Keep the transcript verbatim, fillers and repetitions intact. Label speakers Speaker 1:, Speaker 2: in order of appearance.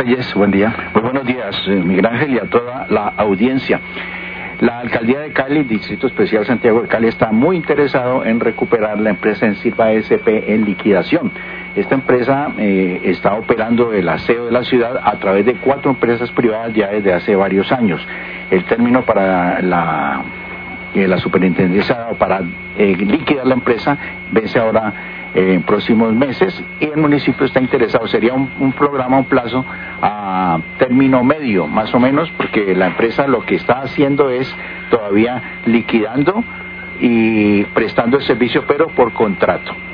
Speaker 1: Telles, buen día.
Speaker 2: Muy buenos días, Miguel Ángel, y a toda la audiencia. La Alcaldía de Cali, Distrito Especial Santiago de Cali, está muy interesado en recuperar la empresa Ensilva S P en liquidación. Esta empresa eh, está operando el aseo de la ciudad a través de cuatro empresas privadas ya desde hace varios años. El término para la, eh, la superintendencia para eh, liquidar la empresa vence ahora eh, en próximos meses, y el municipio está interesado. Sería un, un programa, un plazo a término medio, más o menos, porque la empresa lo que está haciendo es todavía liquidando y prestando el servicio, pero por contrato.